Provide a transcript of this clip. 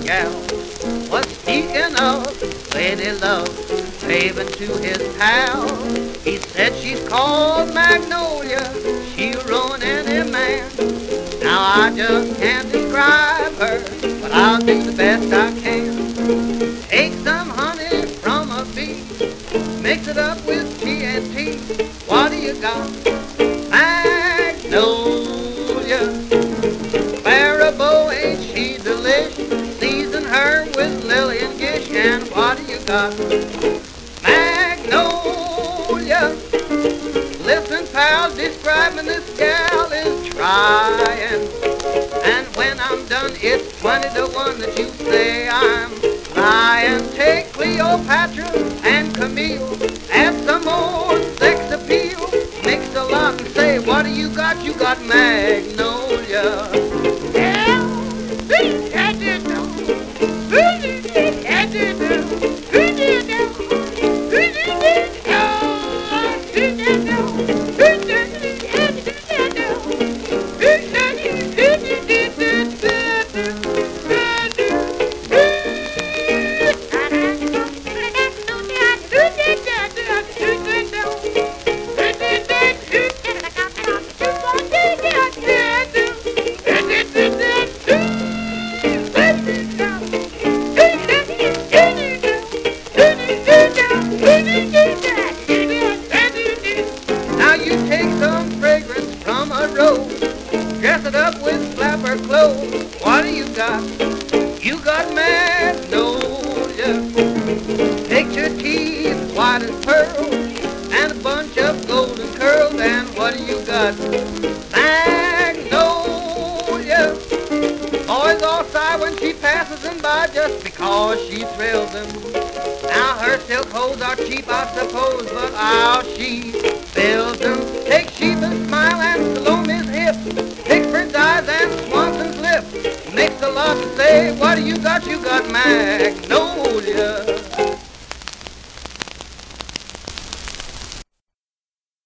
gal was speaking of lady love, raving to his pal. He said she's called Magnolia, she'll ruin any man. Now I just can't describe her, but I'll do the best I can. Take some honey from a bee, mix it up with TNT. What do you got? Magnolia. Barabo, ain't she delicious? Season her with lily and gish. And what do you got? Magnolia. Listen, pal, describing this gal is trying. And when I'm done, it's 20 to 1 that you say I'm lying. Take Cleopatra and Camille, add some more sex appeal. Mix a lot and say, what do you got? You got Magnolia. Now you take some fragrance from a rose, dress it up with flapper clothes. What do you got? You got Magnolia. Picture teeth white as pearl and a bunch of golden curls. And what do you got? Magnolia. Boys all sigh when she passes them by just because she thrills them. Now her silk hose are cheap, I suppose, but how she fills them. Take Sheba's smile and Salome's hip, Pickford's eyes and Swanson's lip. Mix a lot and say, what do you got? You got Magnolia.